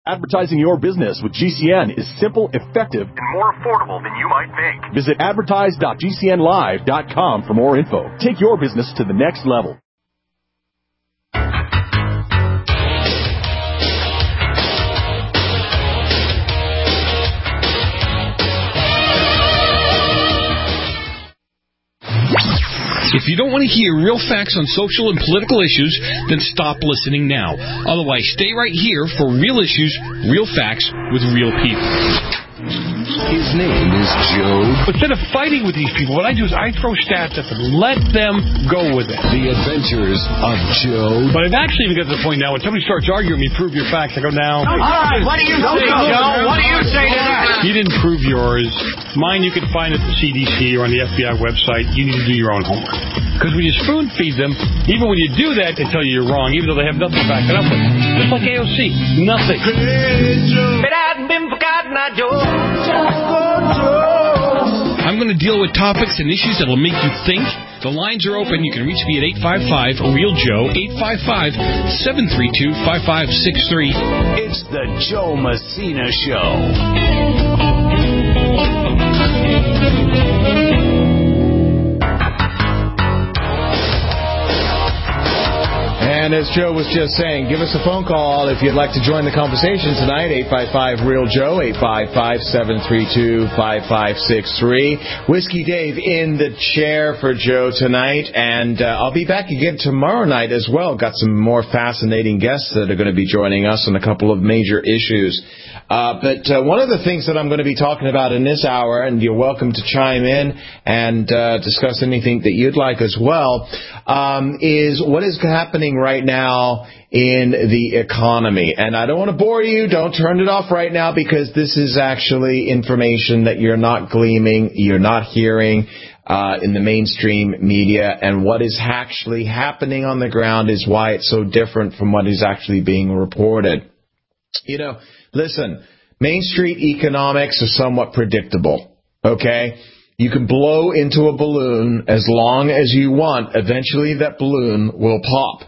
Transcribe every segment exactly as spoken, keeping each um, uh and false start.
Advertising your business with G C N is simple, effective, and more affordable than you might think. Visit advertise dot g c n live dot com for more info. Take your business to the next level. If you don't want to hear real facts on social and political issues, then stop listening now. Otherwise, stay right here for real issues, real facts, with real people. His name is Joe. Instead of fighting with these people, what I do is I throw stats at them. Let them go with it. The Adventures of Joe. But it actually even gets to the point now when somebody starts arguing with me, prove your facts, I go, now. All right, what do you say, Joe? What do you say to that? You didn't prove yours. Mine you can find at the C D C or on the F B I website. You need to do your own homework. Because when you spoon feed them, even when you do that, they tell you you're wrong, even though they have nothing to back it up with. Just like A O C. Nothing. But I've been forgotten, I Joe. I'm going to deal with topics and issues that will make you think. The lines are open. You can reach me at eight five five, real Joe, eight five five, seven three two, five five six three. It's the Joe Messina Show. And as Joe was just saying, give us a phone call if you'd like to join the conversation tonight, eight five five, real Joe, eight five five, seven three two, five five six three. Whiskey Dave in the chair for Joe tonight, and uh, I'll be back again tomorrow night as well. Got some more fascinating guests that are going to be joining us on a couple of major issues. Uh, but uh, one of the things that I'm going to be talking about in this hour, and you're welcome to chime in and uh, discuss anything that you'd like as well, um, is what is happening right now in the economy. And I don't want to bore you. Don't turn it off right now, because this is actually information that you're not gleaming, you're not hearing uh, in the mainstream media. And what is actually happening on the ground is why it's so different from what is actually being reported. You know, listen, Main Street economics are somewhat predictable, okay? You can blow into a balloon as long as you want. Eventually that balloon will pop.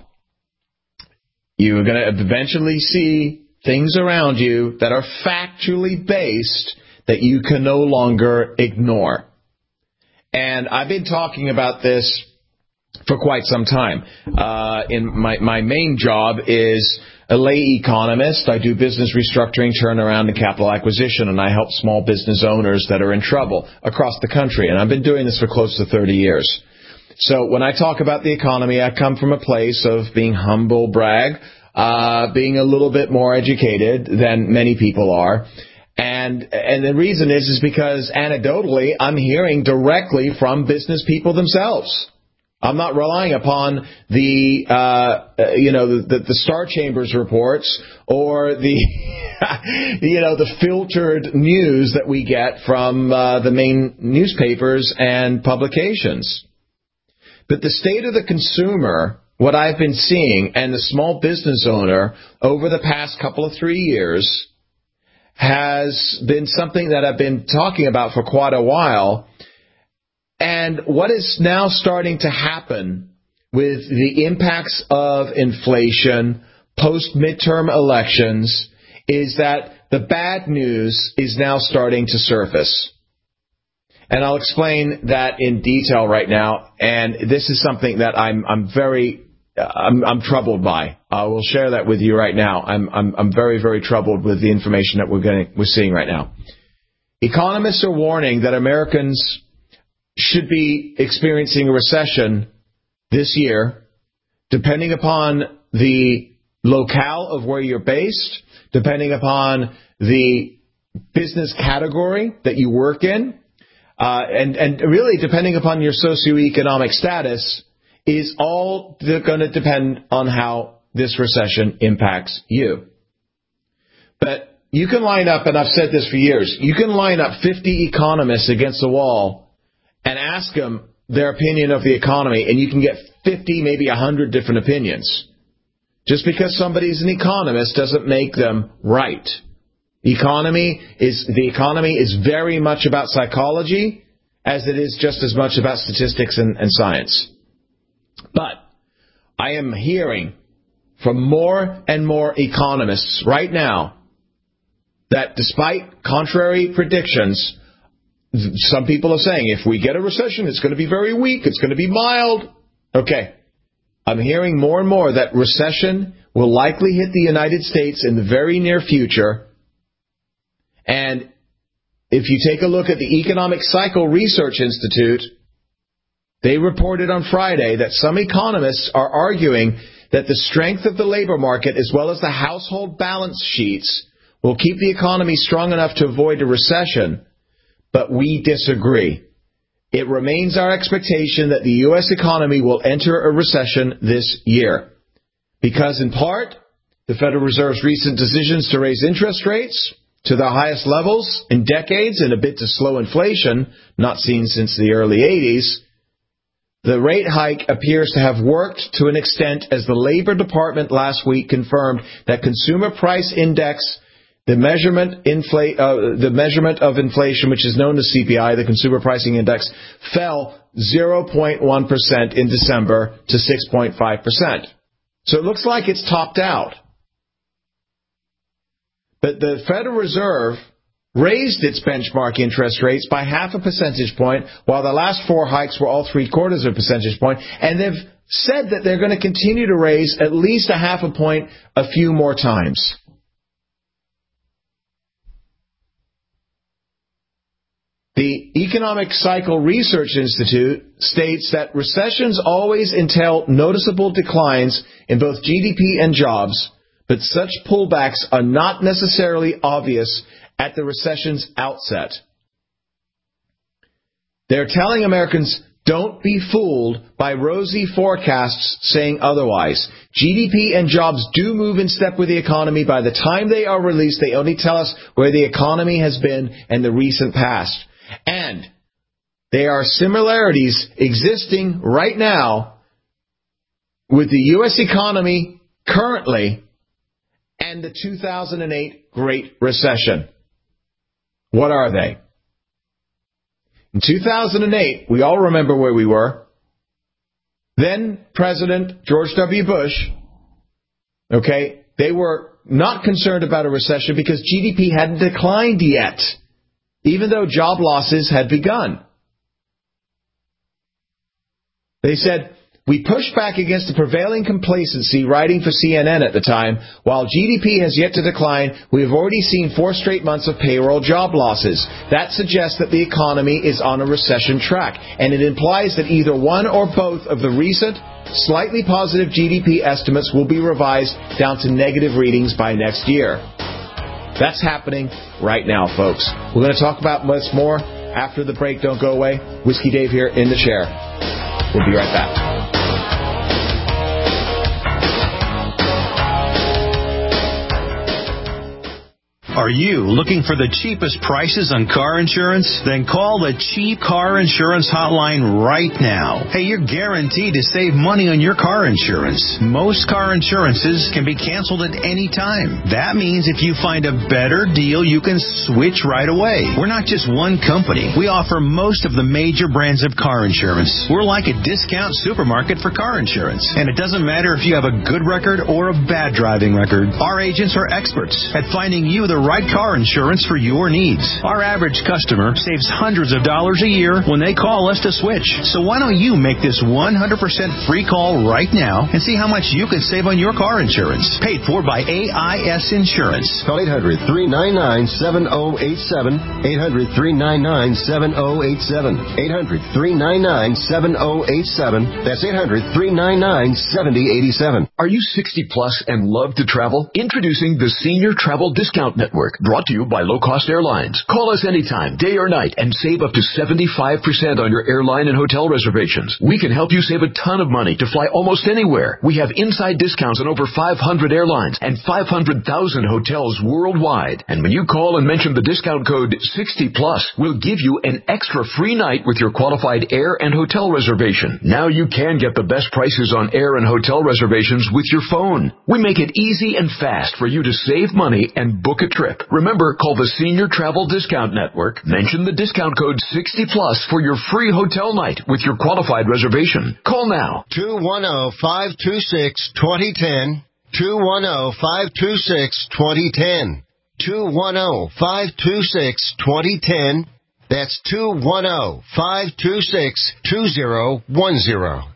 You're going to eventually see things around you that are factually based that you can no longer ignore. And I've been talking about this for quite some time. Uh, in my, my main job is a lay economist. I do business restructuring, turnaround, and capital acquisition, and I help small business owners that are in trouble across the country. And I've been doing this for close to thirty years. So when I talk about the economy, I come from a place of being humble brag, uh, being a little bit more educated than many people are. And and the reason is, is because anecdotally, I'm hearing directly from business people themselves. I'm not relying upon the, uh, you know, the, the Star Chambers reports or the, you know, the filtered news that we get from uh, the main newspapers and publications. But the state of the consumer, what I've been seeing, and the small business owner over the past couple of three years has been something that I've been talking about for quite a while. And what is now starting to happen with the impacts of inflation post-midterm elections is that the bad news is now starting to surface. And I'll explain that in detail right now. And this is something that I'm I'm very I'm, I'm troubled by. I will share that with you right now. I'm I'm I'm very very troubled with the information that we're getting we're seeing right now. Economists are warning that Americans should be experiencing a recession this year, depending upon the locale of where you're based, depending upon the business category that you work in, uh, and, and really depending upon your socioeconomic status, is all going to depend on how this recession impacts you. But you can line up, and I've said this for years, you can line up fifty economists against the wall and ask them their opinion of the economy, and you can get fifty, maybe one hundred different opinions. Just because somebody's an economist doesn't make them right. Economy is the economy is very much about psychology as it is just as much about statistics and, and science. But I am hearing from more and more economists right now that despite contrary predictions, some people are saying if we get a recession, it's going to be very weak, it's going to be mild. Okay. I'm hearing more and more that recession will likely hit the United States in the very near future. And if you take a look at the Economic Cycle Research Institute, they reported on Friday that some economists are arguing that the strength of the labor market as well as the household balance sheets will keep the economy strong enough to avoid a recession. But we disagree. It remains our expectation that the U S economy will enter a recession this year. Because in part, the Federal Reserve's recent decisions to raise interest rates to their highest levels in decades and a bit to slow inflation, not seen since the early eighties, the rate hike appears to have worked to an extent as the Labor Department last week confirmed that Consumer Price Index, the measurement, infl- uh, the measurement of inflation, which is known as C P I, the Consumer Pricing Index, fell zero point one percent in December to six point five percent. So it looks like it's topped out. But the Federal Reserve raised its benchmark interest rates by half a percentage point, while the last four hikes were all three quarters of a percentage point, and they've said that they're going to continue to raise at least a half a point a few more times. The Economic Cycle Research Institute states that recessions always entail noticeable declines in both G D P and jobs, but such pullbacks are not necessarily obvious at the recession's outset. They're telling Americans, don't be fooled by rosy forecasts saying otherwise. G D P and jobs do move in step with the economy. By the time they are released, they only tell us where the economy has been in the recent past. And there are similarities existing right now with the U S economy currently and the two thousand eight Great Recession. What are they? In two thousand eight, we all remember where we were. Then President George W. Bush, okay, they were not concerned about a recession because G D P hadn't declined yet, even though job losses had begun. They said, we pushed back against the prevailing complacency, writing for C N N at the time. While G D P has yet to decline, we have already seen four straight months of payroll job losses. That suggests that the economy is on a recession track, and it implies that either one or both of the recent, slightly positive G D P estimates will be revised down to negative readings by next year. That's happening right now, folks. We're going to talk about much more after the break. Don't go away. Whiskey Dave here in the chair. We'll be right back. Are you looking for the cheapest prices on car insurance? Then call the Cheap Car Insurance Hotline right now. Hey, you're guaranteed to save money on your car insurance. Most car insurances can be canceled at any time. That means if you find a better deal, you can switch right away. We're not just one company. We offer most of the major brands of car insurance. We're like a discount supermarket for car insurance. And it doesn't matter if you have a good record or a bad driving record. Our agents are experts at finding you the right car insurance for your needs. Our average customer saves hundreds of dollars a year when they call us to switch. So why don't you make this one hundred percent free call right now and see how much you can save on your car insurance. Paid for by A I S Insurance. Call eight hundred, three nine nine, seven oh eight seven. eight hundred, three nine nine, seven oh eight seven. eight hundred, three nine nine, seven oh eight seven. That's eight hundred, three nine nine, seven oh eight seven. Are you sixty plus and love to travel? Introducing the Senior Travel Discount Network. Brought to you by Low Cost Airlines. Call us anytime, day or night, and save up to seventy-five percent on your airline and hotel reservations. We can help you save a ton of money to fly almost anywhere. We have inside discounts on over five hundred airlines and five hundred thousand hotels worldwide. And when you call and mention the discount code sixty plus, we'll give you an extra free night with your qualified air and hotel reservation. Now you can get the best prices on air and hotel reservations with your phone. We make it easy and fast for you to save money and book a trip. Remember, call the Senior Travel Discount Network. Mention the discount code sixty plus for your free hotel night with your qualified reservation. Call now. two one zero, five two six, two zero one zero. two one zero, five two six, two zero one zero. two one zero, five two six, two zero one zero. That's two one zero, five two six, two zero one zero.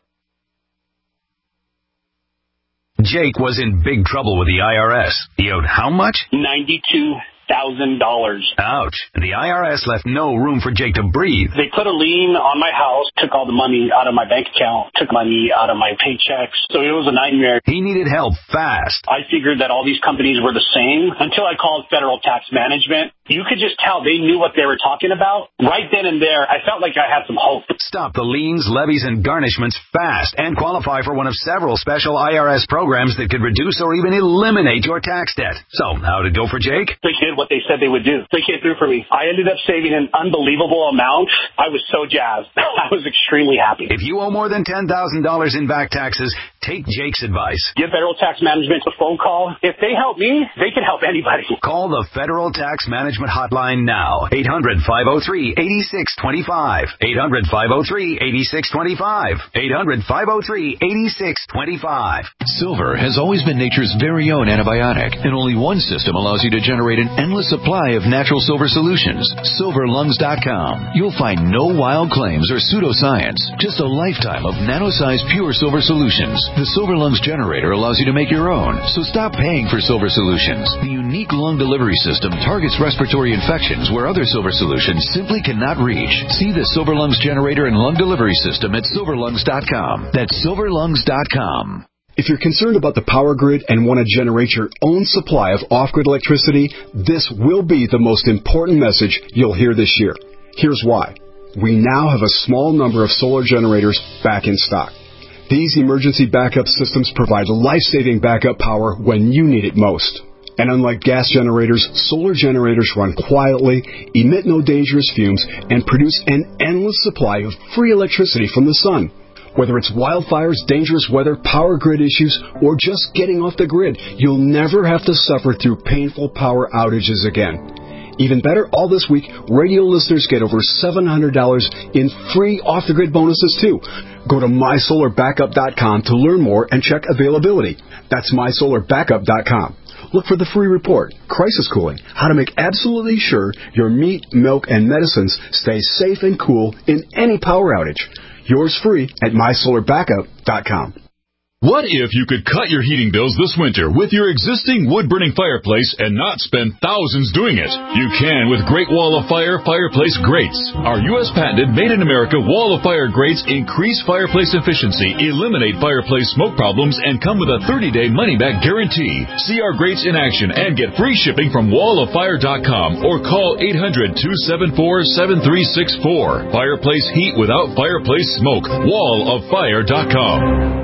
Jake was in big trouble with the I R S. He owed how much? ninety-two thousand dollars. Ouch. The I R S left no room for Jake to breathe. They put a lien on my house, took all the money out of my bank account, took money out of my paychecks. So it was a nightmare. He needed help fast. I figured that all these companies were the same until I called Federal Tax Management. You could just tell they knew what they were talking about. Right then and there, I felt like I had some hope. Stop the liens, levies, and garnishments fast and qualify for one of several special I R S programs that could reduce or even eliminate your tax debt. So, how'd it go for Jake? They did what they said they would do. They came through for me. I ended up saving an unbelievable amount. I was so jazzed. I was extremely happy. If you owe more than ten thousand dollars in back taxes, take Jake's advice. Give Federal Tax Management a phone call. If they help me, they can help anybody. Call the Federal Tax Management Hotline now. eight hundred, five oh three, eight six two five. eight hundred, five oh three, eight six two five. eight hundred, five oh three, eight six two five. Silver has always been nature's very own antibiotic, and only one system allows you to generate an endless supply of natural silver solutions. silver lungs dot com. You'll find no wild claims or pseudoscience, just a lifetime of nano-sized pure silver solutions. The Silver Lungs generator allows you to make your own, so stop paying for silver solutions. The unique lung delivery system targets respiratory infections where other silver solutions simply cannot reach. See the Silver Lungs generator and lung delivery system at silver lungs dot com. That's silver lungs dot com. If you're concerned about the power grid and want to generate your own supply of off-grid electricity, this will be the most important message you'll hear this year. Here's why. We now have a small number of solar generators back in stock. These emergency backup systems provide life-saving backup power when you need it most. And unlike gas generators, solar generators run quietly, emit no dangerous fumes, and produce an endless supply of free electricity from the sun. Whether it's wildfires, dangerous weather, power grid issues, or just getting off the grid, you'll never have to suffer through painful power outages again. Even better, all this week, radio listeners get over seven hundred dollars in free off-the-grid bonuses, too. Go to my solar backup dot com to learn more and check availability. That's my solar backup dot com. Look for the free report, Crisis Cooling, how to make absolutely sure your meat, milk, and medicines stay safe and cool in any power outage. Yours free at my solar backup dot com. What if you could cut your heating bills this winter with your existing wood-burning fireplace and not spend thousands doing it? You can with Great Wall of Fire Fireplace Grates. Our U S patented made-in-America Wall of Fire grates increase fireplace efficiency, eliminate fireplace smoke problems, and come with a thirty-day money-back guarantee. See our grates in action and get free shipping from wall of fire dot com or call eight hundred, two seven four, seven three six four. Fireplace heat without fireplace smoke. wall of fire dot com.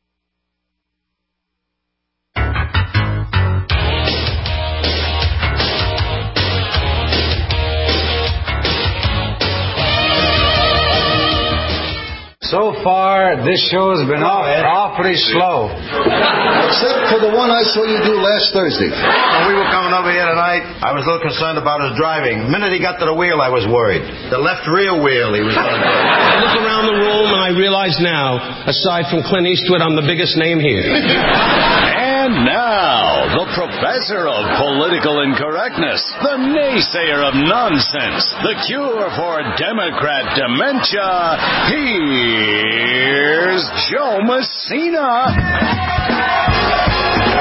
So far, this show has been off, awfully slow. Except for the one I saw you do last Thursday. When we were coming over here tonight, I was a little concerned about his driving. The minute he got to the wheel, I was worried. The left rear wheel he was on. I look around the room and I realize now, aside from Clint Eastwood, I'm the biggest name here. And now, the professor of political incorrectness, the naysayer of nonsense, the cure for Democrat dementia, here's Joe Messina.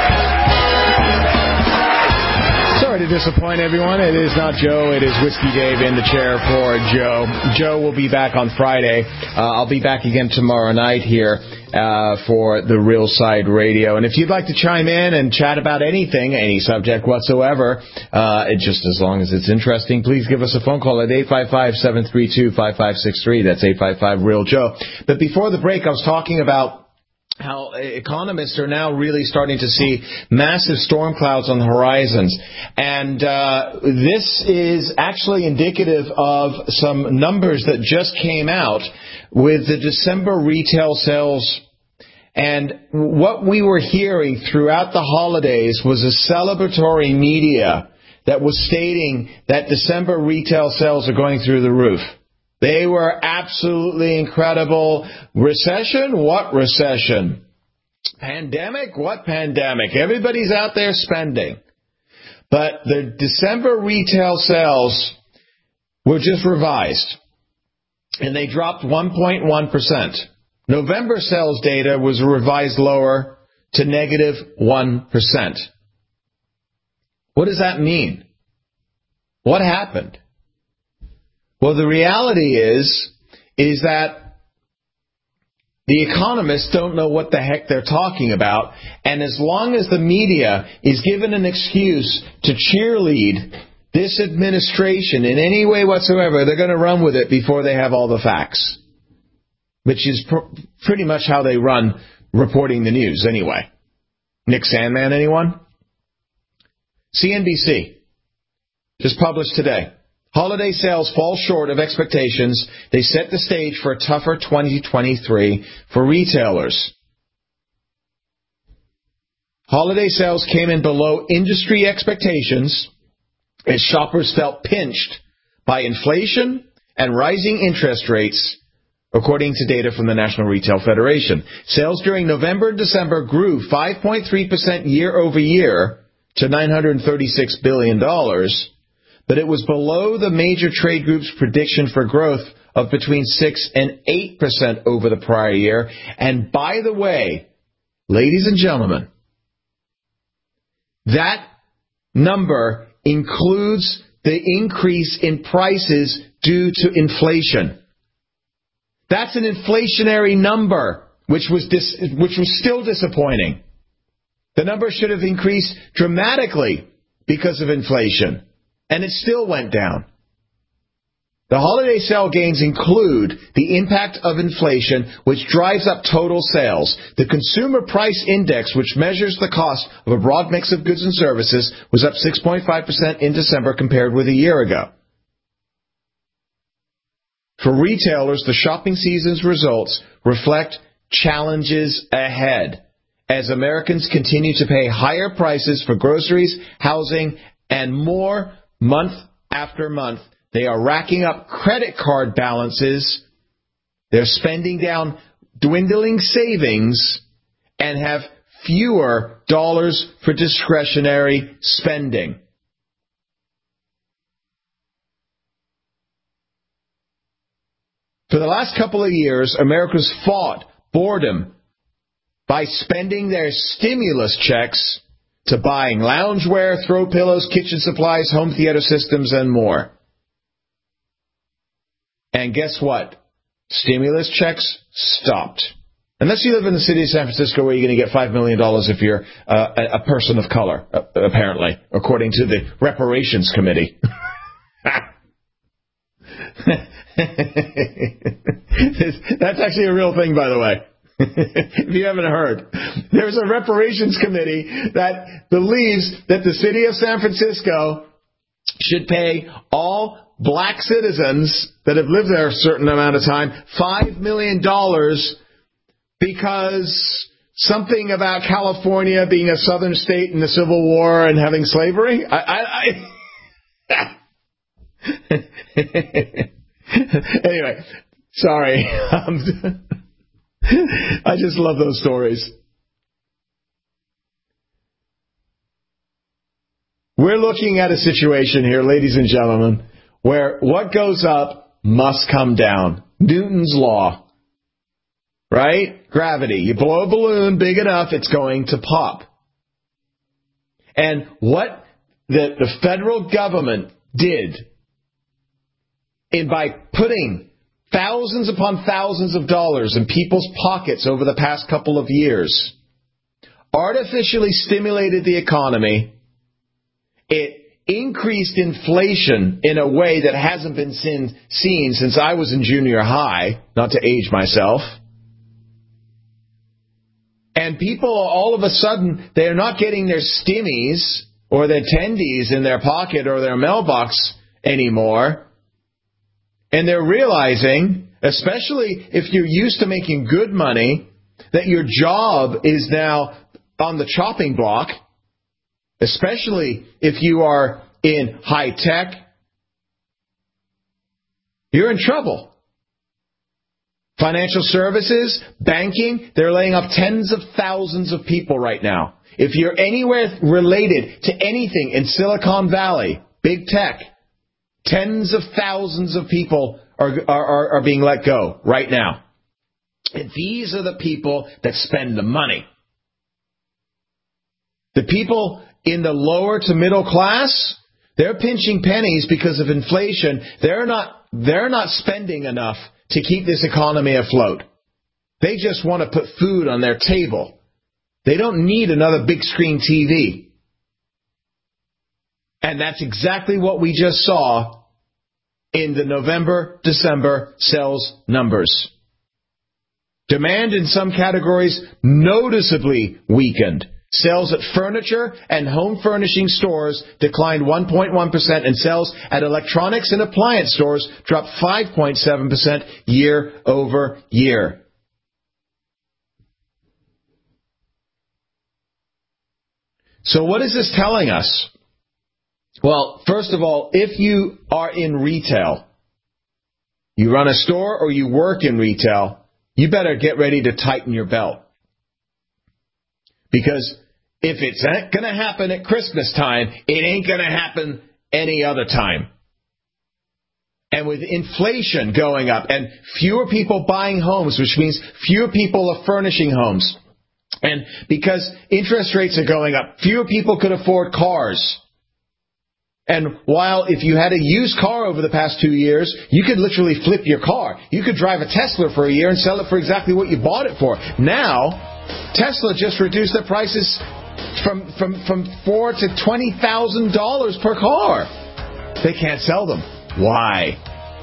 Sorry to disappoint everyone. It is not Joe. It is Whiskey Dave in the chair for Joe. Joe will be back on Friday. Uh, I'll be back again tomorrow night here uh, for the Real Side Radio. And if you'd like to chime in and chat about anything, any subject whatsoever, uh, it just as long as it's interesting, please give us a phone call at eight five five, seven three two, five five six three. That's eight five five, real Joe. But before the break, I was talking about how economists are now really starting to see massive storm clouds on the horizons. And uh, this is actually indicative of some numbers that just came out with the December retail sales. And what we were hearing throughout the holidays was a celebratory media that was stating that December retail sales are going through the roof. They were absolutely incredible. Recession? What recession? Pandemic? What pandemic? Everybody's out there spending. But the December retail sales were just revised, and they dropped one point one percent. November sales data was revised lower to negative one percent. What does that mean? What happened? Well, the reality is, is that the economists don't know what the heck they're talking about, and as long as the media is given an excuse to cheerlead this administration in any way whatsoever, they're going to run with it before they have all the facts, which is pr- pretty much how they run reporting the news anyway. Nick Sandman, anyone? C N B C just published today. Holiday sales fall short of expectations. They set the stage for a tougher twenty twenty-three for retailers. Holiday sales came in below industry expectations as shoppers felt pinched by inflation and rising interest rates, according to data from the National Retail Federation. Sales during November and December grew five point three percent year over year to nine hundred thirty-six billion dollars. But it was below the major trade group's prediction for growth of between six and eight percent over the prior year. And by the way, ladies and gentlemen, that number includes the increase in prices due to inflation. That's an inflationary number, which was dis- which was still disappointing. The number should have increased dramatically because of inflation. And it still went down. The holiday sale gains include the impact of inflation, which drives up total sales. The Consumer Price Index, which measures the cost of a broad mix of goods and services, was up six point five percent in December compared with a year ago. For retailers, the shopping season's results reflect challenges ahead as Americans continue to pay higher prices for groceries, housing, and more. Month after month, they are racking up credit card balances, they're spending down dwindling savings, and have fewer dollars for discretionary spending. For the last couple of years, America's fought boredom by spending their stimulus checks to buying loungewear, throw pillows, kitchen supplies, home theater systems, and more. And guess what? Stimulus checks stopped. Unless you live in the city of San Francisco where you're going to get five million dollars if you're uh, a person of color, uh, apparently, according to the Reparations Committee. That's actually a real thing, by the way. If you haven't heard, there's a reparations committee that believes that the city of San Francisco should pay all black citizens that have lived there a certain amount of time five million dollars because something about California being a southern state in the Civil War and having slavery. I, I, I anyway, sorry. Um, I just love those stories. We're looking at a situation here, ladies and gentlemen, where what goes up must come down. Newton's law. Right? Gravity. You blow a balloon big enough, it's going to pop. And what the, the federal government did in by putting thousands upon thousands of dollars in people's pockets over the past couple of years, artificially stimulated the economy. It increased inflation in a way that hasn't been seen, seen since I was in junior high, not to age myself. And people, all of a sudden, they're not getting their stimmies or their tendies in their pocket or their mailbox anymore. And they're realizing, especially if you're used to making good money, that your job is now on the chopping block, especially if you are in high tech. You're in trouble. Financial services, banking, they're laying off tens of thousands of people right now. If you're anywhere related to anything in Silicon Valley, big tech, tens of thousands of people are, are, are being let go right now. And these are the people that spend the money. The people in the lower to middle class, they're pinching pennies because of inflation. They're not, they're not spending enough to keep this economy afloat. They just want to put food on their table. They don't need another big screen T V. And that's exactly what we just saw in the November, December sales numbers. Demand in some categories noticeably weakened. Sales at furniture and home furnishing stores declined one point one percent, and sales at electronics and appliance stores dropped five point seven percent year over year. So what is this telling us? Well, first of all, if you are in retail, you run a store or you work in retail, you better get ready to tighten your belt. Because if it's going to happen at Christmas time, it ain't going to happen any other time. And with inflation going up and fewer people buying homes, which means fewer people are furnishing homes, and because interest rates are going up, fewer people could afford cars. And while if you had a used car over the past two years, you could literally flip your car. You could drive a Tesla for a year and sell it for exactly what you bought it for. Now, Tesla just reduced their prices from from from four to twenty thousand dollars per car. They can't sell them. Why?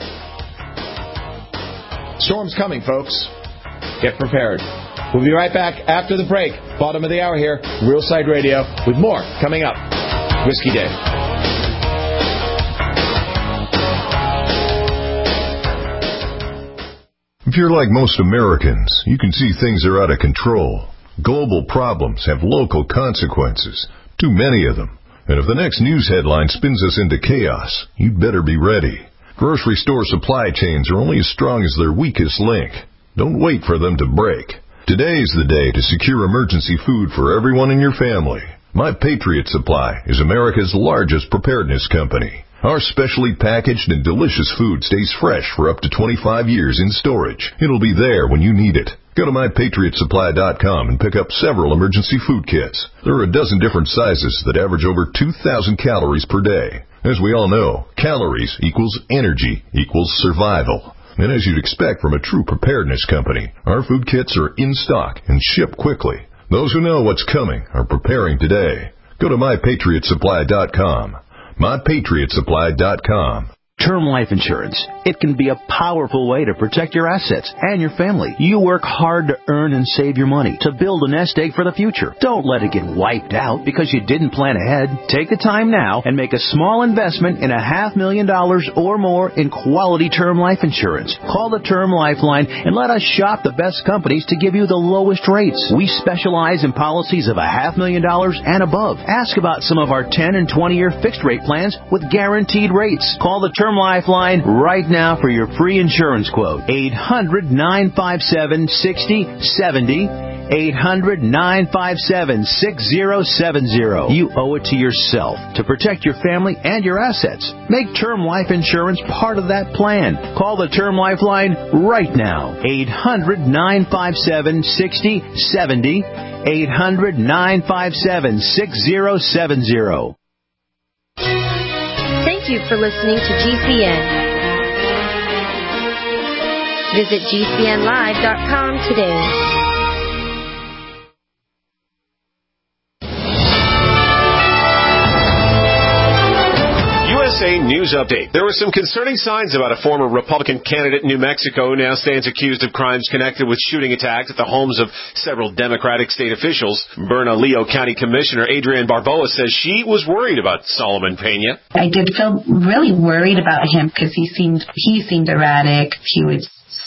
Storm's coming, folks. Get prepared. We'll be right back after the break. Bottom of the hour here, Real Side Radio, with more coming up. Whiskey Dave. If you're like most Americans, you can see things are out of control. Global problems have local consequences, too many of them. And if the next news headline spins us into chaos, you'd better be ready. Grocery store supply chains are only as strong as their weakest link. Don't wait for them to break. Today's the day to secure emergency food for everyone in your family. My Patriot Supply is America's largest preparedness company. Our specially packaged and delicious food stays fresh for up to twenty-five years in storage. It'll be there when you need it. Go to my patriot supply dot com and pick up several emergency food kits. There are a dozen different sizes that average over two thousand calories per day. As we all know, calories equals energy equals survival. And as you'd expect from a true preparedness company, our food kits are in stock and ship quickly. Those who know what's coming are preparing today. Go to my patriot supply dot com. my patriot supply dot com. Term life insurance. It can be a powerful way to protect your assets and your family. You work hard to earn and save your money to build a nest egg for the future. Don't let it get wiped out because you didn't plan ahead. Take the time now and make a small investment in a half million dollars or more in quality term life insurance. Call the Term Lifeline and let us shop the best companies to give you the lowest rates. We specialize in policies of a half million dollars and above. Ask about some of our ten and twenty year fixed rate plans with guaranteed rates. Call the Term Lifeline right now for your free insurance quote. eight hundred nine five seven six zero seven zero. eight hundred nine five seven six zero seven zero. You owe it to yourself to protect your family and your assets. Make term life insurance part of that plan. Call the Term Lifeline right now. eight hundred nine five seven six zero seven zero. eight hundred nine five seven six zero seven zero. Thank you for listening to G C N. Visit G C N live dot com today. U S A News Update. There were some concerning signs about a former Republican candidate in New Mexico who now stands accused of crimes connected with shooting attacks at the homes of several Democratic state officials. Bernalillo County Commissioner Adrienne Barboa says she was worried about Solomon Pena. I did feel really worried about him because he seemed he seemed erratic. He would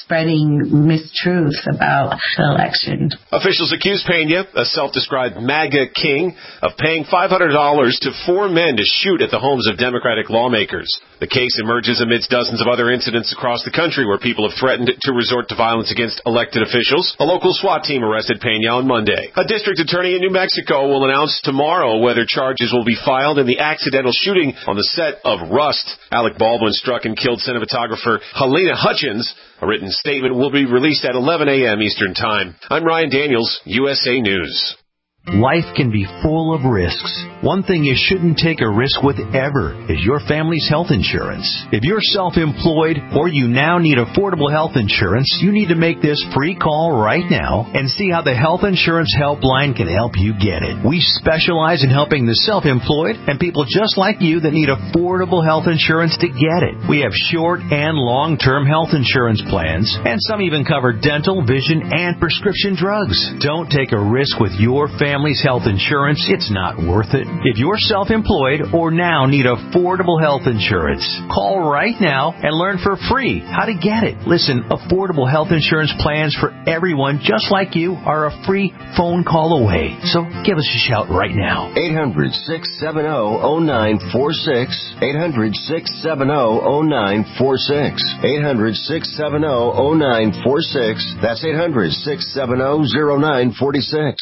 spreading mistruths about the election. Officials accuse Pena, a self-described MAGA king, of paying five hundred dollars to four men to shoot at the homes of Democratic lawmakers. The case emerges amidst dozens of other incidents across the country where people have threatened to resort to violence against elected officials. A local SWAT team arrested Pena on Monday. A district attorney in New Mexico will announce tomorrow whether charges will be filed in the accidental shooting on the set of Rust. Alec Baldwin struck and killed cinematographer Helena Hutchins. A written statement will be released at eleven a.m. Eastern Time. I'm Ryan Daniels, U S A News. Life can be full of risks. One thing you shouldn't take a risk with ever is your family's health insurance. If you're self-employed or you now need affordable health insurance, you need to make this free call right now and see how the Health Insurance Helpline can help you get it. We specialize in helping the self-employed and people just like you that need affordable health insurance to get it. We have short and long-term health insurance plans, and some even cover dental, vision, and prescription drugs. Don't take a risk with your family. Family's health insurance, it's not worth it. If you're self-employed or now need affordable health insurance, call right now and learn for free how to get it. Listen, affordable health insurance plans for everyone just like you are a free phone call away. So give us a shout right now. eight hundred, six seven zero, zero nine four six. eight hundred, six seven zero, zero nine four six. eight hundred, six seven zero, zero nine four six. That's eight hundred, six seven zero, zero nine four six.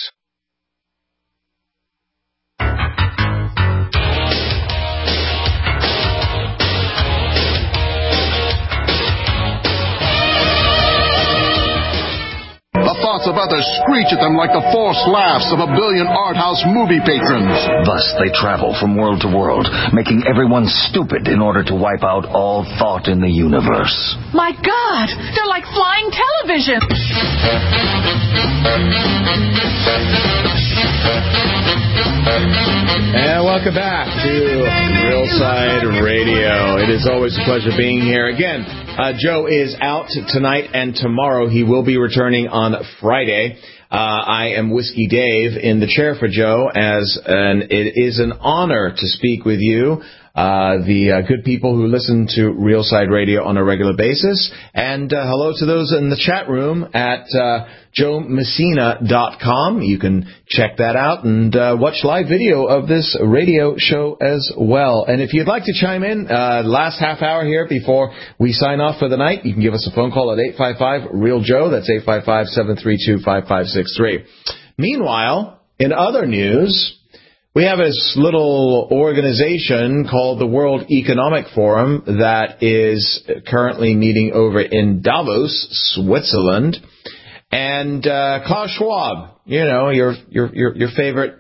Thoughts about to screech at them like the forced laughs of a billion art house movie patrons. Thus they travel from world to world, making everyone stupid in order to wipe out all thought in the universe. My God, they're like flying television. And welcome back to Realside Radio. It is always a pleasure being here. Again, uh, Joe is out tonight and tomorrow. He will be returning on Friday. Uh, I am Whiskey Dave in the chair for Joe, as and it is an honor to speak with you, uh, the uh, good people who listen to Realside Radio on a regular basis. And uh, hello to those in the chat room at uh, joe messina dot com. You can check that out and uh, watch live video of this radio show as well. And if you'd like to chime in, uh, last half hour here before we sign off for the night, you can give us a phone call at eight five five, real joe. That's eight five five, seven three two, five five six three. Meanwhile, in other news, we have this little organization called the World Economic Forum that is currently meeting over in Davos, Switzerland. And uh, Klaus Schwab, you know, your your your, your favorite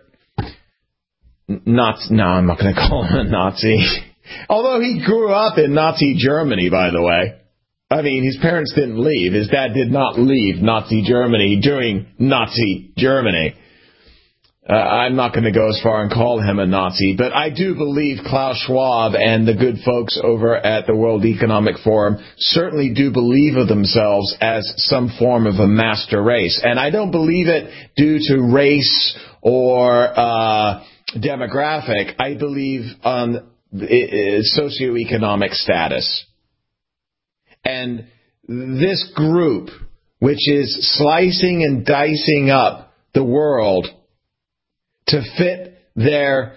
Nazi. No, I'm not going to call him a Nazi. Although he grew up in Nazi Germany, by the way. I mean, his parents didn't leave. His dad did not leave Nazi Germany during Nazi Germany. Uh, I'm not going to go as far and call him a Nazi, but I do believe Klaus Schwab and the good folks over at the World Economic Forum certainly do believe of themselves as some form of a master race. And I don't believe it due to race or uh, demographic. I believe on uh, socioeconomic status. And this group, which is slicing and dicing up the world to fit their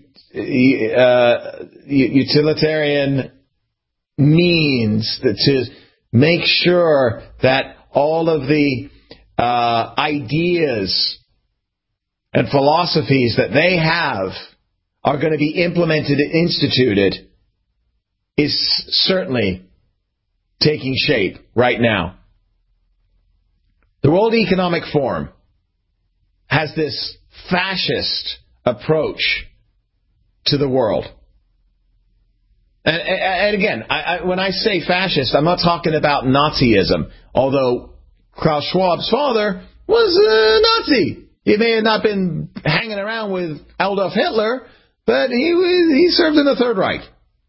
uh, utilitarian means, to make sure that all of the uh, ideas and philosophies that they have are going to be implemented and instituted, is certainly taking shape right now. The World Economic Forum has this fascist approach to the world. And, and again, I, I, when I say fascist, I'm not talking about Nazism, although Klaus Schwab's father was a Nazi. He may have not been hanging around with Adolf Hitler, but he was, he served in the Third Reich.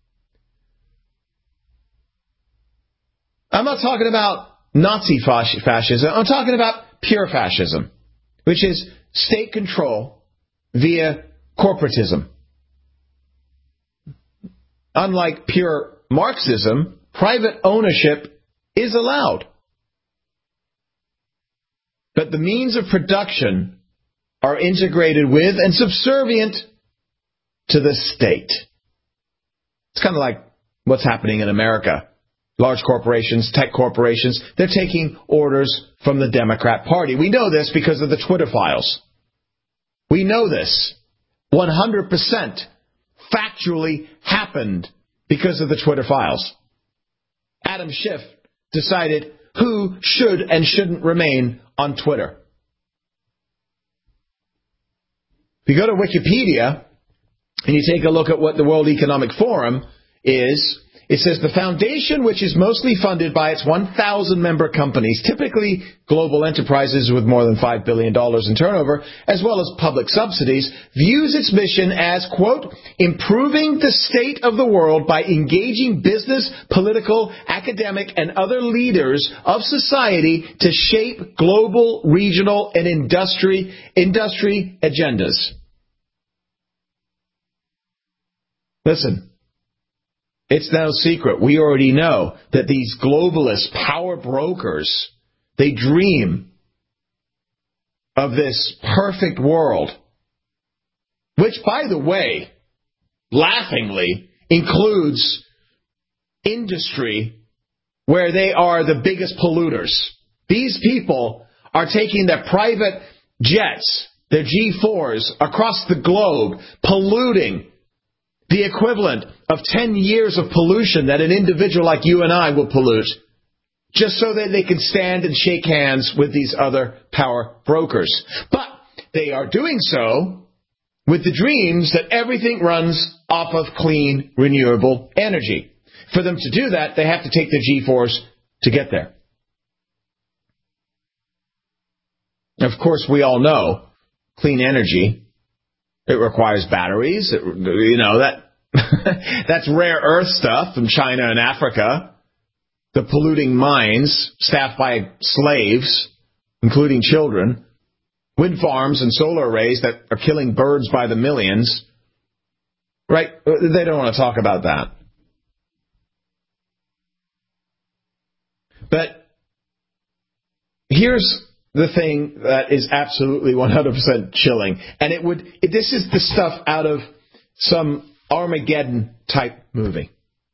I'm not talking about Nazi fascism. I'm talking about pure fascism, which is state control via corporatism. Unlike pure Marxism, private ownership is allowed. but the means of production are integrated with and subservient to the state. It's kind of like what's happening in America. Large corporations, tech corporations, they're taking orders from the Democrat Party. We know this because of the Twitter files. We know this. one hundred percent factually happened because of the Twitter files. Adam Schiff decided who should and shouldn't remain on Twitter. If you go to Wikipedia and you take a look at what the World Economic Forum is, it says the foundation, which is mostly funded by its one thousand member companies, typically global enterprises with more than five billion dollars in turnover, as well as public subsidies, views its mission as, quote, improving the state of the world by engaging business, political, academic, and other leaders of society to shape global, regional, and industry, industry agendas. Listen. It's no secret. We already know that these globalist power brokers, they dream of this perfect world, which, by the way, laughingly includes industry where they are the biggest polluters. These people are taking their private jets, their G fours, across the globe, polluting the equivalent of ten years of pollution that an individual like you and I will pollute, just so that they can stand and shake hands with these other power brokers. But they are doing so with the dreams that everything runs off of clean, renewable energy. For them to do that, they have to take the G fours to get there. Of course, we all know clean energy, it requires batteries. It, you know, that that's rare earth stuff from China and Africa. The polluting mines staffed by slaves, including children. Wind farms and solar arrays that are killing birds by the millions. Right? They don't want to talk about that. But here's the thing that is absolutely one hundred percent chilling. And it would, it, this is the stuff out of some Armageddon type movie.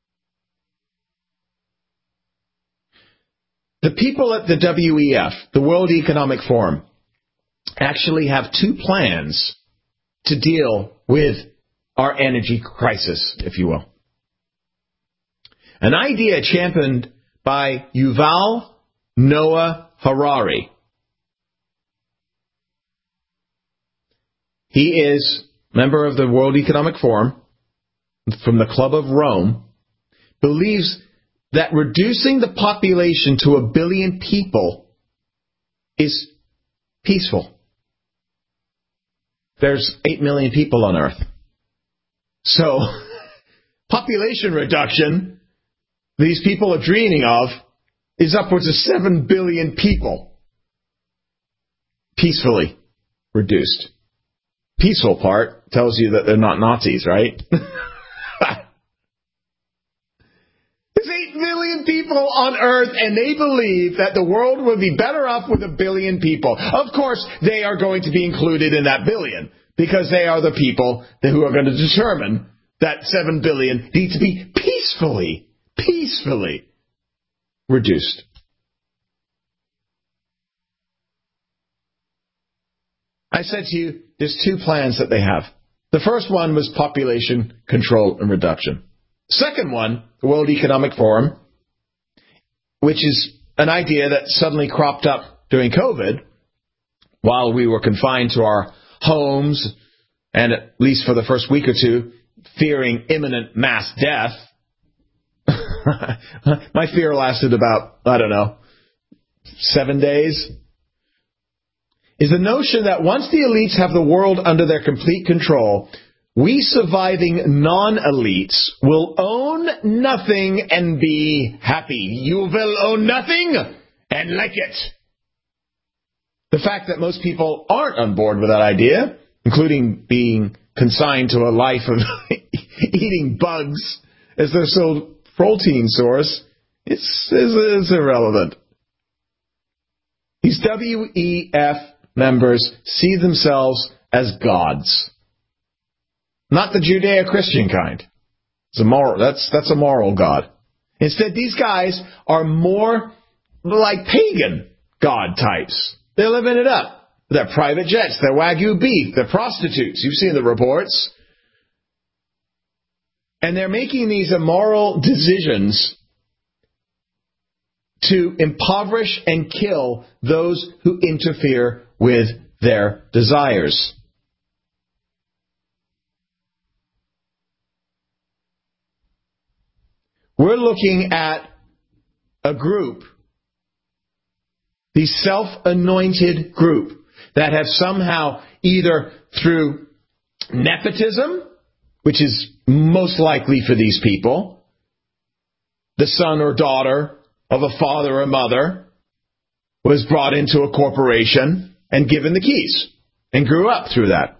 The people at the W E F, the World Economic Forum, actually have two plans to deal with our energy crisis, if you will. An idea championed by Yuval Noah Harari. He is a member of the World Economic Forum from the Club of Rome, believes that reducing the population to a billion people is peaceful. There's eight million people on Earth. So, population reduction, these people are dreaming of, is upwards of seven billion people. Peacefully reduced. Peaceful part tells you that they're not Nazis, right? There's eight million people on Earth, and they believe that the world will be better off with a billion people. Of course, they are going to be included in that billion, because they are the people who are going to determine that seven billion need to be peacefully, peacefully reduced. I said to you, there's two plans that they have. The first one was population control and reduction. Second one, the World Economic Forum, which is an idea that suddenly cropped up during COVID while we were confined to our homes and, at least for the first week or two, fearing imminent mass death. My fear lasted about, I don't know, seven days. Is the notion that once the elites have the world under their complete control, we surviving non-elites will own nothing and be happy. You will own nothing and like it. The fact that most people aren't on board with that idea, including being consigned to a life of eating bugs as their sole protein source, is, is, is irrelevant. These W E F members see themselves as gods. Not the Judeo-Christian kind. It's a moral, that's, that's a moral God. Instead, these guys are more like pagan God types. They're living it up. Their private jets, their Wagyu beef, their prostitutes. You've seen the reports. And they're making these immoral decisions to impoverish and kill those who interfere with their desires. We're looking at a group, the self-anointed group, that have somehow either through nepotism, which is most likely for these people, the son or daughter of a father or mother was brought into a corporation and given the keys and grew up through that.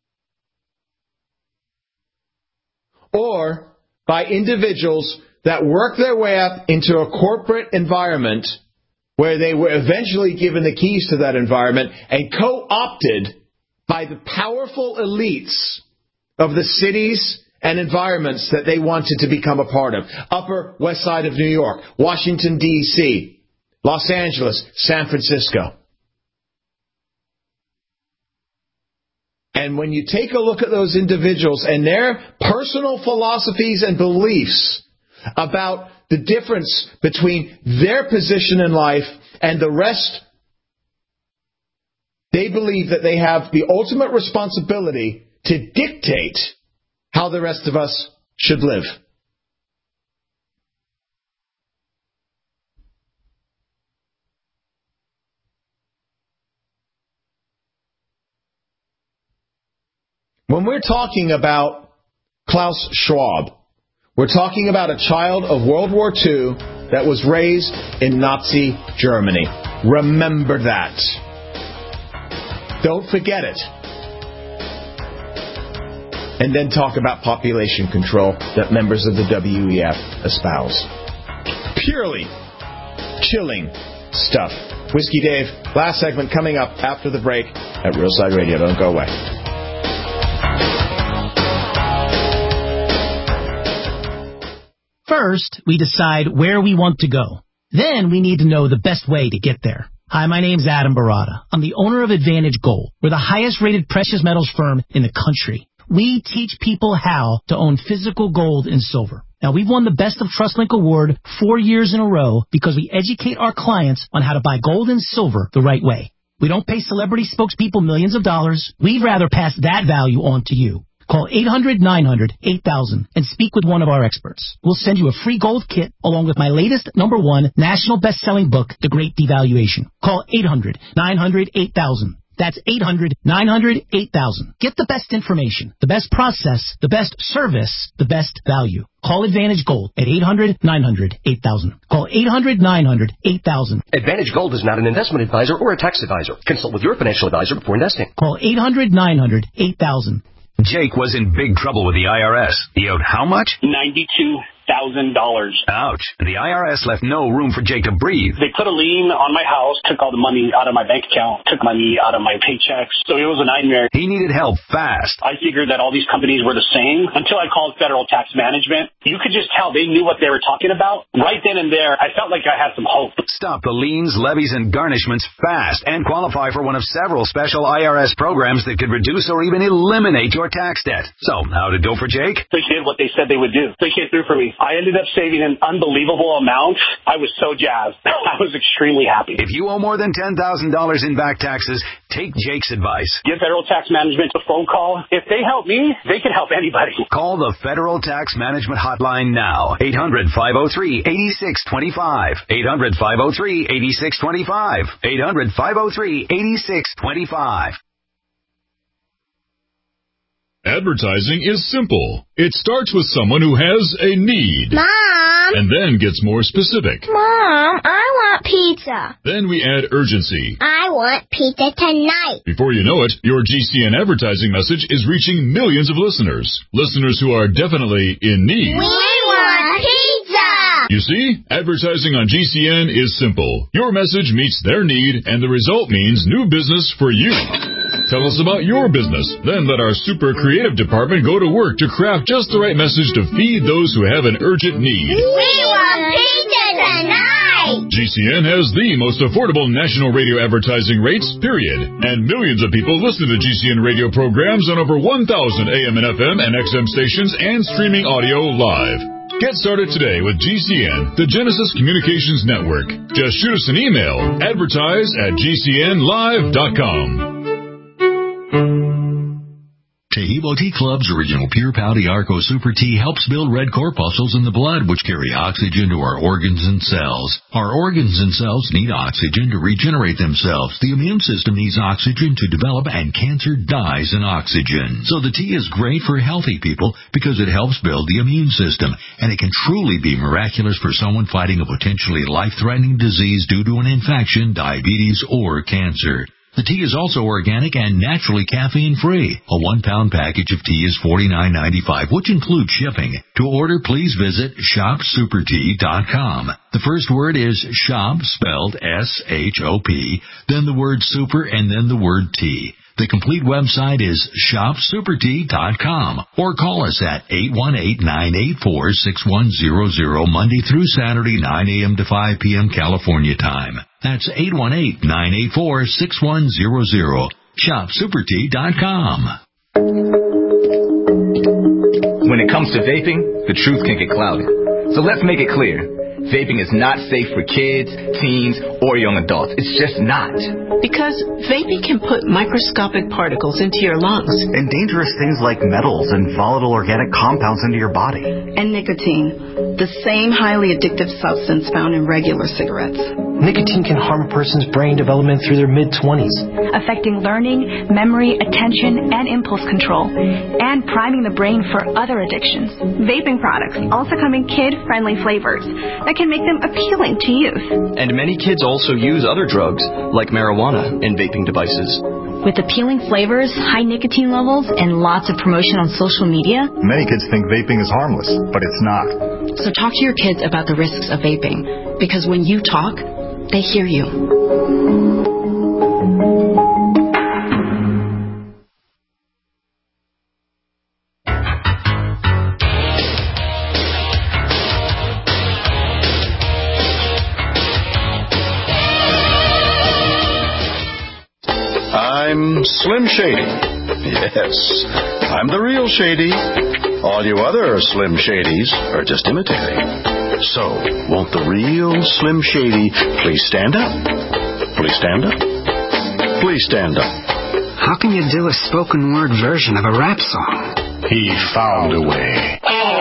Or by individuals that work their way up into a corporate environment where they were eventually given the keys to that environment and co-opted by the powerful elites of the cities and environments that they wanted to become a part of. Upper West Side of New York, Washington, D C, Los Angeles, San Francisco. And when you take a look at those individuals and their personal philosophies and beliefs about the difference between their position in life and the rest, they believe that they have the ultimate responsibility to dictate how the rest of us should live. When we're talking about Klaus Schwab, we're talking about a child of World War Two that was raised in Nazi Germany. Remember that. Don't forget it. And then talk about population control that members of the W E F espouse. Purely chilling stuff. Whiskey Dave, last segment coming up after the break at Real Side Radio. Don't go away. First, we decide where we want to go. Then we need to know the best way to get there. Hi, my name's Adam Barada. I'm the owner of Advantage Gold. We're the highest rated precious metals firm in the country. We teach people how to own physical gold and silver. Now, we've won the Best of TrustLink Award four years in a row because we educate our clients on how to buy gold and silver the right way. We don't pay celebrity spokespeople millions of dollars. We'd rather pass that value on to you. Call eight hundred nine hundred eight thousand and speak with one of our experts. We'll send you a free gold kit along with my latest number one national best-selling book, The Great Devaluation. Call eight hundred nine hundred eight thousand. That's eight hundred nine hundred eight thousand. Get the best information, the best process, the best service, the best value. Call Advantage Gold at eight hundred nine hundred eight thousand. Call eight hundred nine hundred eight thousand. Advantage Gold is not an investment advisor or a tax advisor. Consult with your financial advisor before investing. Call eight hundred nine hundred eight thousand. Jake was in big trouble with the I R S. He owed how much? ninety-two thousand dollars. Ouch. The I R S left no room for Jake to breathe. They put a lien on my house, took all the money out of my bank account, took money out of my paychecks. So it was a nightmare. He needed help fast. I figured that all these companies were the same until I called Federal Tax Management. You could just tell they knew what they were talking about. Right then and there, I felt like I had some hope. Stop the liens, levies, and garnishments fast and qualify for one of several special I R S programs that could reduce or even eliminate your tax debt. So, how'd it go for Jake? They did what they said they would do. They came through for me. I ended up saving an unbelievable amount. I was so jazzed. I was extremely happy. If you owe more than ten thousand dollars in back taxes, take Jake's advice. Give Federal Tax Management a phone call. If they help me, they can help anybody. Call the Federal Tax Management Hotline now. eight hundred five oh three eight six two five. eight hundred five oh three eight six two five. eight hundred five oh three eight six two five. Advertising is simple. It starts with someone who has a need. Mom! And then gets more specific. Mom, I want pizza. Then we add urgency. I want pizza tonight. Before you know it, your G C N advertising message is reaching millions of listeners. Listeners who are definitely in need. We want pizza! You see, advertising on G C N is simple. Your message meets their need, and the result means new business for you. Tell us about your business. Then let our super creative department go to work to craft just the right message to feed those who have an urgent need. We want pizza tonight! G C N has the most affordable national radio advertising rates, period. And millions of people listen to G C N radio programs on over one thousand A M and F M and X M stations and streaming audio live. Get started today with G C N, the Genesis Communications Network. Just shoot us an email, advertise at G C N live dot com. Taheebo Tea Club's original Pure Pouty Arco Super Tea helps build red corpuscles in the blood, which carry oxygen to our organs and cells. Our organs and cells need oxygen to regenerate themselves. The immune system needs oxygen to develop, and cancer dies in oxygen. So the tea is great for healthy people because it helps build the immune system, and it can truly be miraculous for someone fighting a potentially life-threatening disease due to an infection, diabetes, or cancer. The tea is also organic and naturally caffeine-free. A one-pound package of tea is forty-nine ninety-five, which includes shipping. To order, please visit shop super tea dot com. The first word is shop, spelled S H O P, then the word super, and then the word tea. The complete website is shop super tea dot com, or call us at eight one eight, nine eight four, six one zero zero Monday through Saturday, nine a.m. to five p.m. California time. That's eight one eight, nine eight four, six one zero zero. shop super tea dot com. When it comes to vaping, the truth can get clouded. So let's make it clear. Vaping is not safe for kids, teens, or young adults. It's just not. Because vaping can put microscopic particles into your lungs. And dangerous things like metals and volatile organic compounds into your body. And nicotine, the same highly addictive substance found in regular cigarettes. Nicotine can harm a person's brain development through their mid-twenties. Affecting learning, memory, attention, and impulse control. And priming the brain for other addictions. Vaping products also come in kid-friendly flavors that can make them appealing to youth. And many kids also use other drugs, like marijuana, in vaping devices. With appealing flavors, high nicotine levels, and lots of promotion on social media, many kids think vaping is harmless, but it's not. So talk to your kids about the risks of vaping, because when you talk, they hear you. I'm Slim Shady. Yes, I'm the real Shady. All you other Slim Shadys are just imitating. So, won't the real Slim Shady please stand up? Please stand up? Please stand up. How can you do a spoken word version of a rap song? He found a way.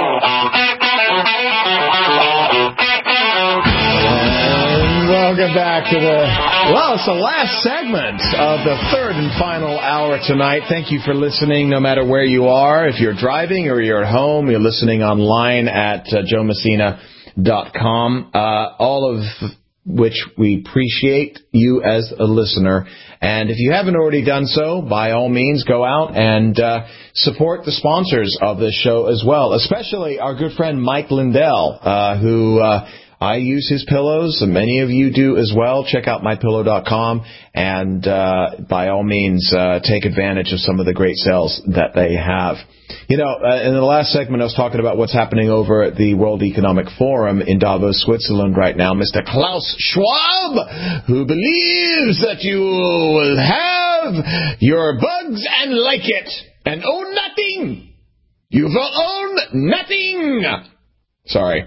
Welcome back to the, well, it's the last segment of the third and final hour tonight. Thank you for listening, no matter where you are. If you're driving or you're at home, you're listening online at uh, joe messina dot com, uh, all of which we appreciate you as a listener. And if you haven't already done so, by all means, go out and uh, support the sponsors of this show as well, especially our good friend Mike Lindell, uh, who... Uh, I use his pillows, and many of you do as well. Check out my pillow dot com, and uh, by all means, uh, take advantage of some of the great sales that they have. You know, uh, in the last segment, I was talking about what's happening over at the World Economic Forum in Davos, Switzerland right now. Mister Klaus Schwab, who believes that you will have your bugs and like it, and own nothing. You will own nothing. Sorry.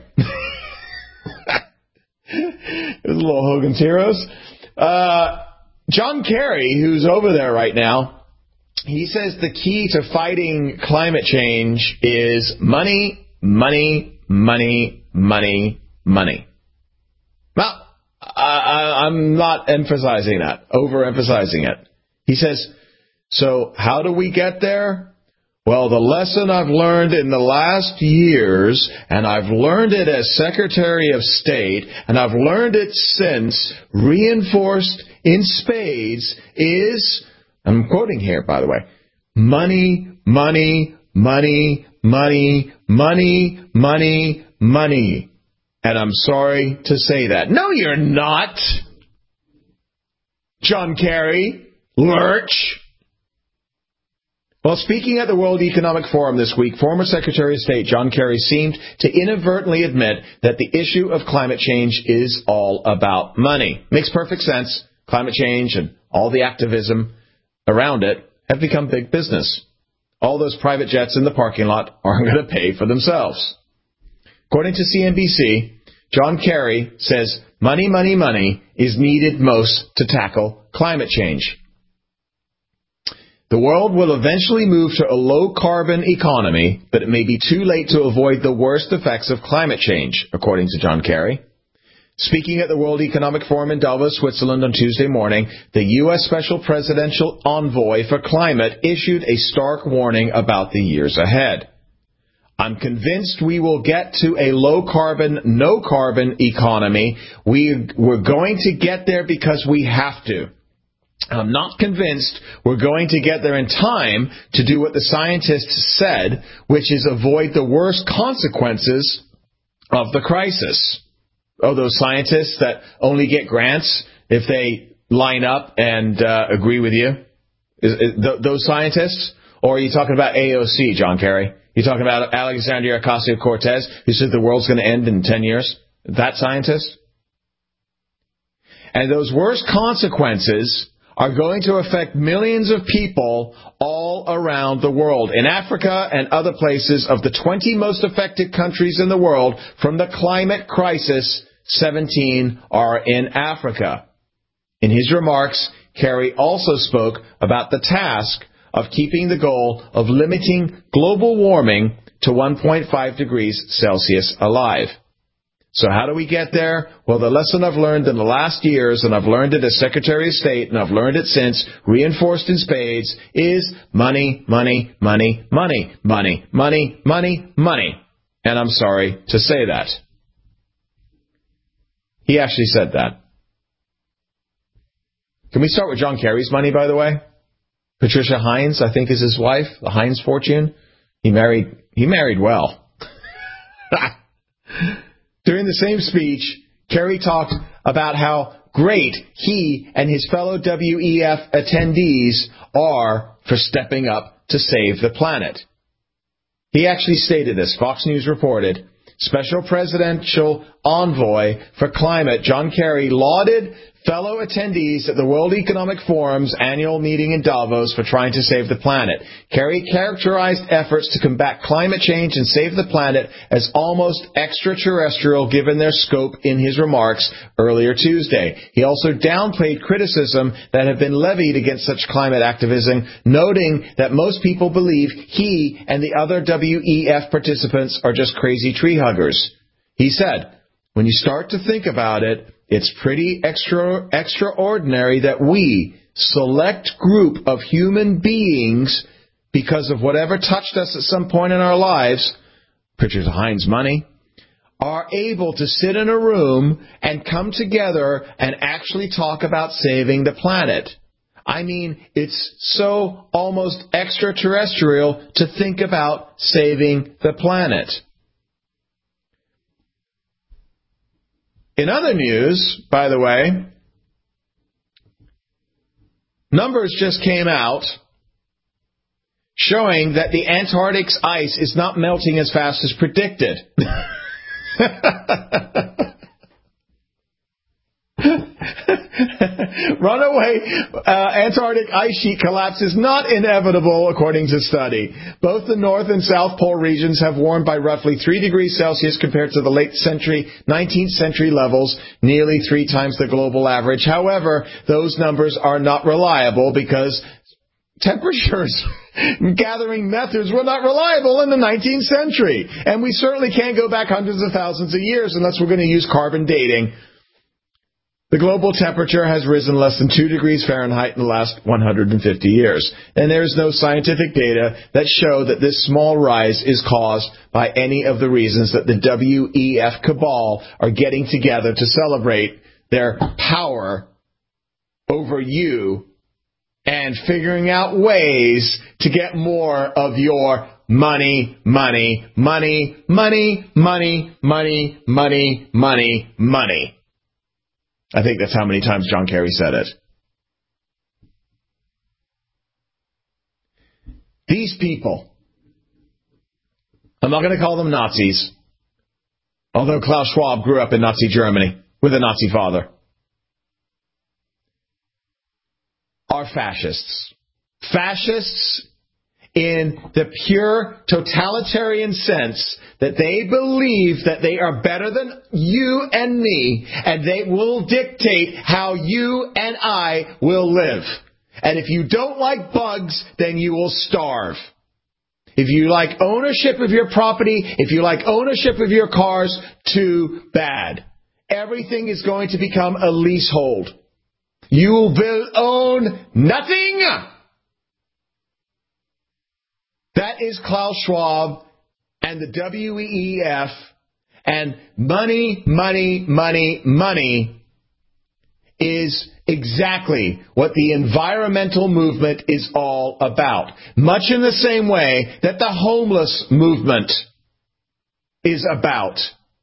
It was a little Hogan's Heroes. Uh, John Kerry, who's over there right now, he says the key to fighting climate change is money, money, money, money, money. Well, I, I, I'm not emphasizing that, overemphasizing it. He says, so how do we get there? Well, the lesson I've learned in the last years, and I've learned it as Secretary of State, and I've learned it since, reinforced in spades, is, I'm quoting here, by the way, money, money, money, money, money, money, money. And I'm sorry to say that. No, you're not. John Kerry, Lurch. Well, speaking at the World Economic Forum this week, former Secretary of State John Kerry seemed to inadvertently admit that the issue of climate change is all about money. Makes perfect sense. Climate change and all the activism around it have become big business. All those private jets in the parking lot aren't going to pay for themselves. According to C N B C, John Kerry says money, money, money is needed most to tackle climate change. The world will eventually move to a low-carbon economy, but it may be too late to avoid the worst effects of climate change, according to John Kerry. Speaking at the World Economic Forum in Davos, Switzerland on Tuesday morning, the U S Special Presidential Envoy for Climate issued a stark warning about the years ahead. I'm convinced we will get to a low-carbon, no-carbon economy. We, we're going to get there because we have to. I'm not convinced we're going to get there in time to do what the scientists said, which is avoid the worst consequences of the crisis. Oh, those scientists that only get grants if they line up and uh, agree with you? Is, is, th- those scientists? Or are you talking about A O C, John Kerry? You talking about Alexandria Ocasio-Cortez, who said the world's going to end in ten years? That scientist? And those worst consequences are going to affect millions of people all around the world. In Africa and other places, of the twenty most affected countries in the world from the climate crisis, seventeen are in Africa. In his remarks, Kerry also spoke about the task of keeping the goal of limiting global warming to one point five degrees Celsius alive. So how do we get there? Well, the lesson I've learned in the last years, and I've learned it as Secretary of State, and I've learned it since, reinforced in spades, is money, money, money, money, money, money, money, money. And I'm sorry to say that. He actually said that. Can we start with John Kerry's money, by the way? Patricia Hines, I think, is his wife, the Hines fortune. He married, he married well. During the same speech, Kerry talked about how great he and his fellow W E F attendees are for stepping up to save the planet. He actually stated this. Fox News reported, Special Presidential Envoy for Climate John Kerry lauded fellow attendees at the World Economic Forum's annual meeting in Davos for trying to save the planet. Kerry characterized efforts to combat climate change and save the planet as almost extraterrestrial given their scope in his remarks earlier Tuesday. He also downplayed criticism that had been levied against such climate activism, noting that most people believe he and the other W E F participants are just crazy tree huggers. He said, when you start to think about it, it's pretty extra, extraordinary that we, select group of human beings, because of whatever touched us at some point in our lives, Patricia Hines money, are able to sit in a room and come together and actually talk about saving the planet. I mean, it's so almost extraterrestrial to think about saving the planet. In other news, by the way, numbers just came out showing that the Antarctic's ice is not melting as fast as predicted. Runaway uh, Antarctic ice sheet collapse is not inevitable, according to study. Both the North and South Pole regions have warmed by roughly three degrees Celsius compared to the late century, nineteenth century levels, nearly three times the global average. However, those numbers are not reliable because temperatures gathering methods were not reliable in the nineteenth century. And we certainly can't go back hundreds of thousands of years unless we're going to use carbon dating. The global temperature has risen less than two degrees Fahrenheit in the last one hundred fifty years, and there is no scientific data that show that this small rise is caused by any of the reasons that the W E F cabal are getting together to celebrate their power over you and figuring out ways to get more of your money, money, money, money, money, money, money, money, money. I think that's how many times John Kerry said it. These people, I'm not going to call them Nazis, although Klaus Schwab grew up in Nazi Germany with a Nazi father, are fascists. Fascists in the pure totalitarian sense that they believe that they are better than you and me, and they will dictate how you and I will live. And if you don't like bugs, then you will starve. If you like ownership of your property, if you like ownership of your cars, too bad. Everything is going to become a leasehold. You will own nothing. That is Klaus Schwab and the W E E F, and money, money, money, money is exactly what the environmental movement is all about. Much in the same way that the homeless movement is about.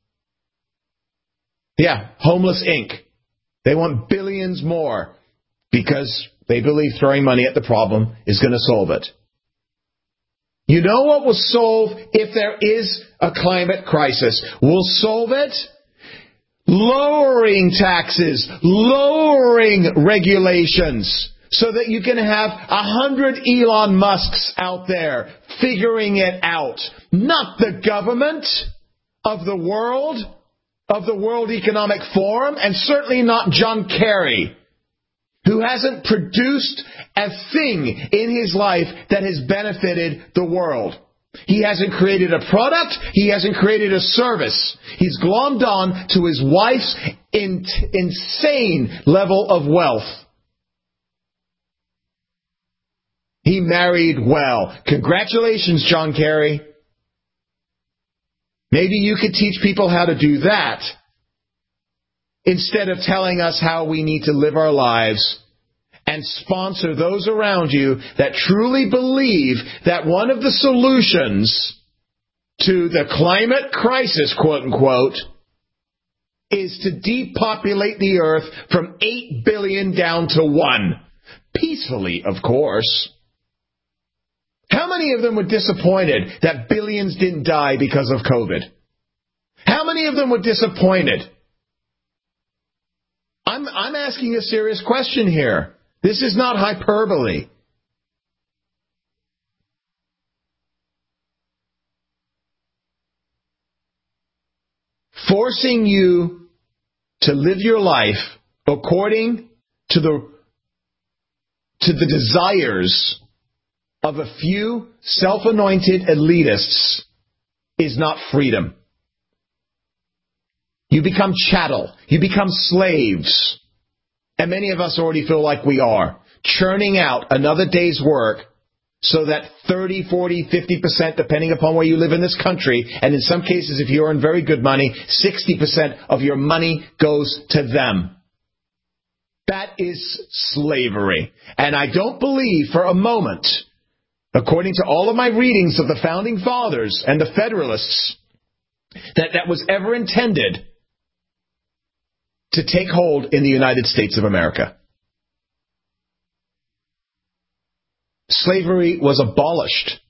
Yeah, Homeless Incorporated. They want billions more because they believe throwing money at the problem is going to solve it. You know what will solve if there is a climate crisis? Will solve it? Lowering taxes, lowering regulations, so that you can have a hundred Elon Musks out there figuring it out. Not the government of the world, of the World Economic Forum, and certainly not John Kerry, who hasn't produced a thing in his life that has benefited the world. He hasn't created a product. He hasn't created a service. He's glommed on to his wife's in- insane level of wealth. He married well. Congratulations, John Kerry. Maybe you could teach people how to do that instead of telling us how we need to live our lives, and sponsor those around you that truly believe that one of the solutions to the climate crisis, quote unquote, is to depopulate the earth from eight billion down to one. Peacefully, of course. How many of them were disappointed that billions didn't die because of COVID? How many of them were disappointed? I'm, I'm asking a serious question here. This is not hyperbole. Forcing you to live your life according to the to the desires of a few self-anointed elitists is not freedom. You become chattel. You become slaves. And many of us already feel like we are, churning out another day's work so that thirty, forty, fifty percent, depending upon where you live in this country, and in some cases, if you earn very good money, sixty percent of your money goes to them. That is slavery. And I don't believe for a moment, according to all of my readings of the Founding Fathers and the Federalists, that that was ever intended to take hold in the United States of America. Slavery was abolished.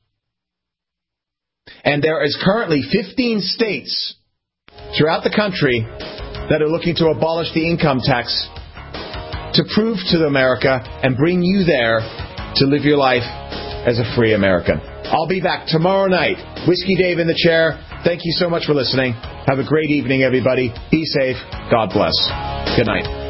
And there is currently fifteen states throughout the country that are looking to abolish the income tax to prove to America and bring you there to live your life as a free American. I'll be back tomorrow night. Whiskey Dave in the chair. Thank you so much for listening. Have a great evening, everybody. Be safe. God bless. Good night.